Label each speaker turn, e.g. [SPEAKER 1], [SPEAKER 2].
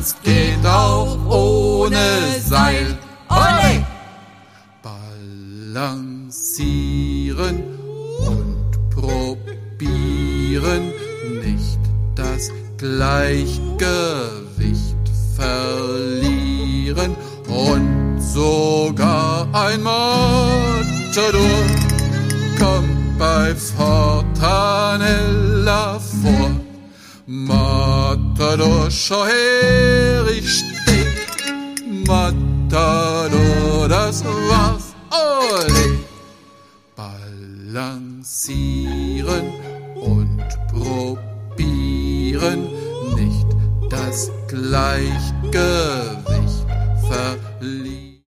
[SPEAKER 1] Tanz geht auch ohne Seil. Ole! Balancieren und probieren, nicht das Gleichgewicht verlieren. Und sogar ein Matador kommt bei Fortanella vor. Matador, schau her, ich steh. Matador, das war's, ole. Balancieren und probieren, nicht das Gleichgewicht